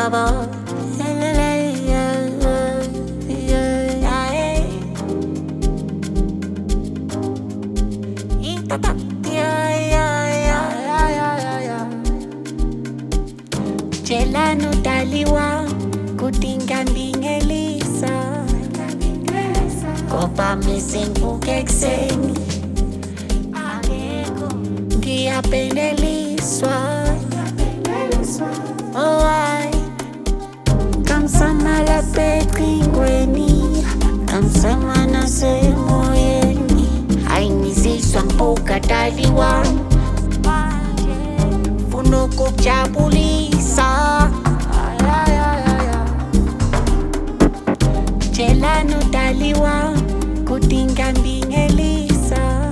baba. Jela no daliwa kutinga mbingelisa kopa mesengukekseni ngiyapendeliswa owai kamsamala petringweni kamsamana semoyeni ainiziswa mpuka daliwa funo kukujabulisa jela no daliwa kutinga mbingelisa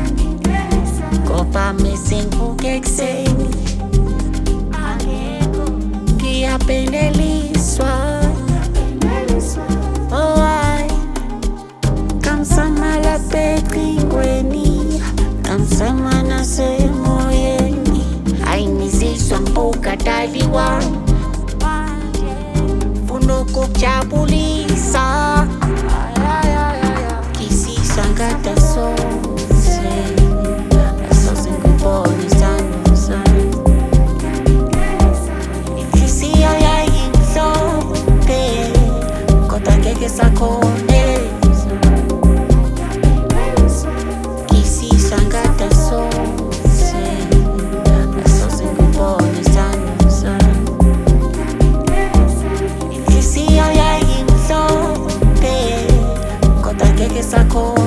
kopa mesengukekseni ngiyapendeliswa owai kamsamala petringweni kamsamana semoyeni ainiziswa mpuka daliwa funo kukujabulisa kisisa ngata sose asose ngubone sana inhliziyo yayimhlophe kodwa ngeke sakhone kisisa ngata sose asose ngubone sana inhliziyo yayimhlophe kodwa ngeke sakhone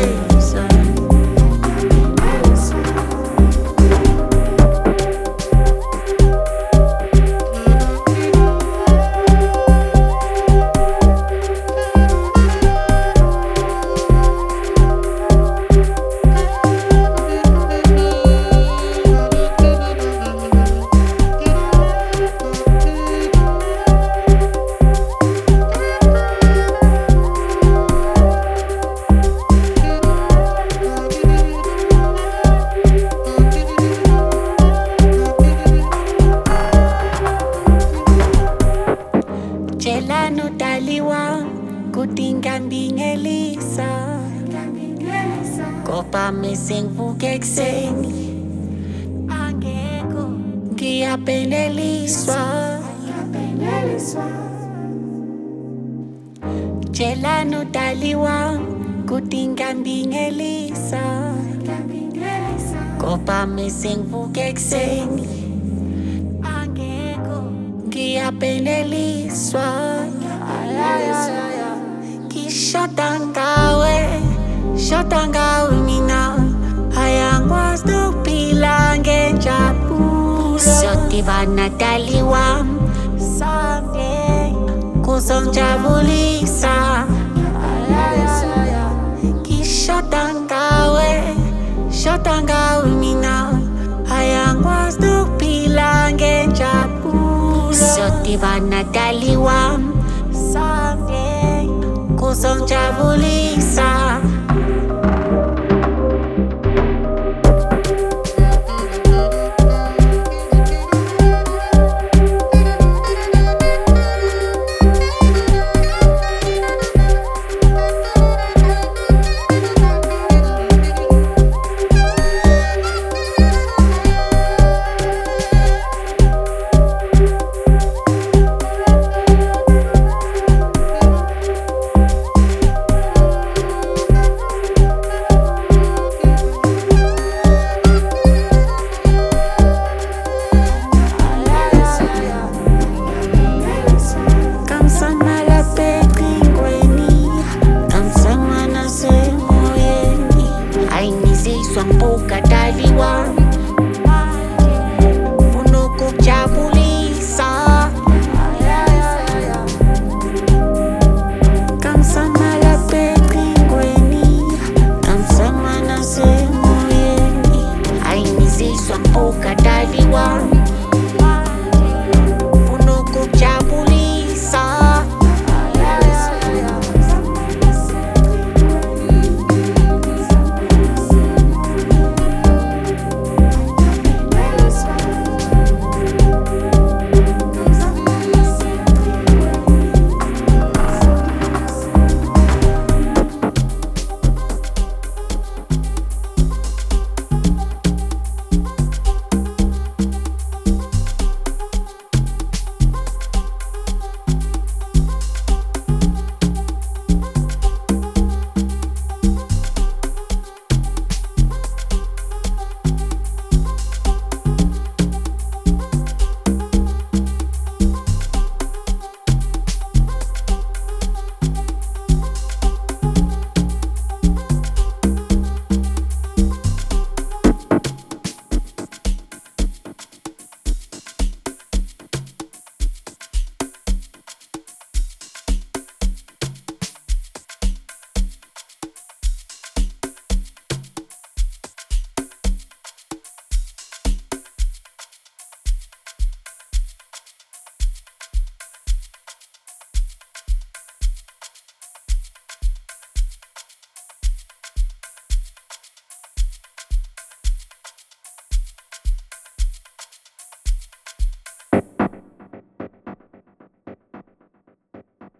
jela no daliwa kutinga mbingelisa kopa mesengukekseni ngiyapendeliswa jela no daliwa kutinga mbingelisa kopa mesengukekseni ngiyapendeliswa kishotangawe mina ayangikwazi ukuphila ngenjabulo sodibana daliwa someday kuzongijabulisa kishotangawe mina ayangikwazi ukuphila ngenjabulo sodibana daliwa someday kuzongijabulisa ainiziswa mpuka